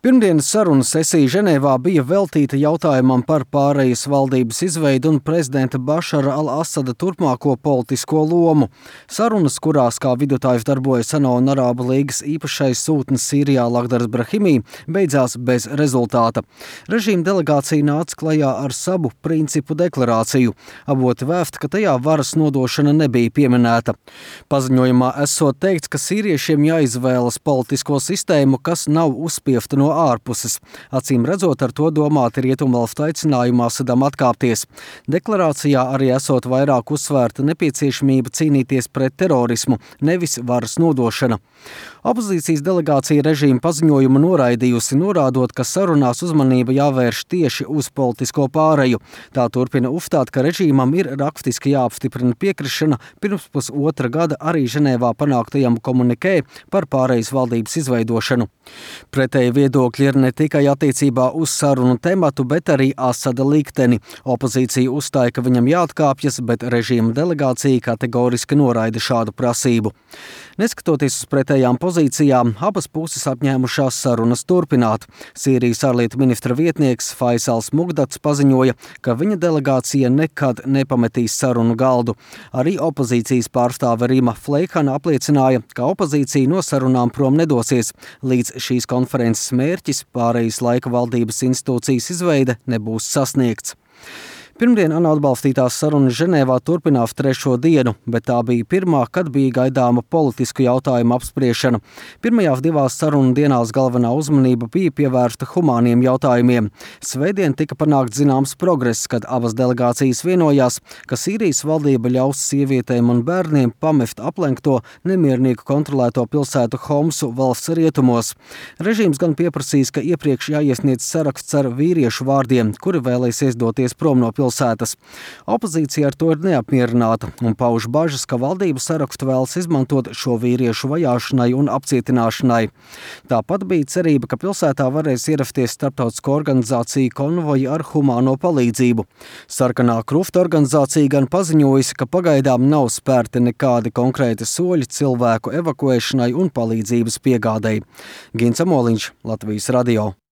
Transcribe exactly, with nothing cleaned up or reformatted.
Pirmdienas sarunu sesija Ženēvā bija veltīta jautājumam par pārejas valdības izveidu un prezidenta Bašara al-Asada turpmāko politisko lomu. Sarunas, kurās kā vidutājs darbojas ANO un Arābu līgas īpašais sūtnis Sīrijā Lagdars Brahimī, beidzās bez rezultāta. Režīma delegācija nāca klajā ar savu principu deklarāciju. Avoti vēft, ka tajā varas nodošana nebija pieminēta. Paziņojumā esot teikts, ka sīriešiem jāizvēlas politisko sistēmu, kas nav uzspiefta no ārpuses. Acīm redzot, ar to domāti rietumvalstu aicinājumā Sadam atkāpties. Deklarācijā arī esot vairāk uzsvērta nepieciešamība cīnīties pret terorismu, nevis varas nodošana. Opozīcijas delegācija režīma paziņojumu noraidījusi, norādot, ka sarunās uzmanība jāvērš tieši uz politisko pāreju. Tā turpina uzstāt, ka režīmam ir rakstiski jāapstiprina piekrišana pirms pusotra gada arī Ženēvā panāktajam komunikē par pārejas valdības izveidošanu. Pretēji viedokļi ir ne tikai attiecībā uz sarunu tematu, bet arī Asada likteni. Opozīcija uzstāja, ka viņam jāatkāpjas, bet režīma delegācija kategoriski noraida šādu prasību. Neskatoties uz pretējām pozīcijām, abas puses apņēmušās sarunas turpināt. Sīrijas ārlietu ministra vietnieks Faisals Mugdats paziņoja, ka viņa delegācija nekad nepametīs sarunu galdu. Arī opozīcijas pārstāve Rima Fleihana apliecināja, ka opozīcija no sarunām prom nedosies, līdz šīs konferences mērķis pārejas laika valdības institūcijas izveide nebūs sasniegts. Pirmdien ANO atbalstītās sarunas Ženēvā turpinās trešo dienu, bet tā bija pirmā, kad bija gaidāma politisku jautājumu apspriešana. Pirmajās divās sarunu dienās galvenā uzmanība bija pievērsta humāniem jautājumiem. Svētdien tika panākt zināms progress, kad abas delegācijas vienojās, ka Sīrijas valdība ļaus sievietēm un bērniem pamest aplenkto nemiernieku kontrolēto pilsētu Homsu valsts rietumos. Režīms gan pieprasīs, ka iepriekš jāiesniedz saraksts ar vīriešu vārdiem, kuri vēlēsies doties prom no pilsētas. Pilsētas. Opozīcija ar to ir neapmierināta un pauž bažas, ka valdība sarakstu vēlas izmantot šo vīriešu vajāšanai un apcietināšanai. Tāpat bija cerība, ka pilsētā varēs ierasties starptautisko organizāciju konvoji ar humāno palīdzību. Sarkanā krusta organizācija gan paziņojusi, ka pagaidām nav spērti nekādi konkrēti soļi cilvēku evakuēšanai un palīdzības piegādei. Gins Amoliņš, Latvijas radio.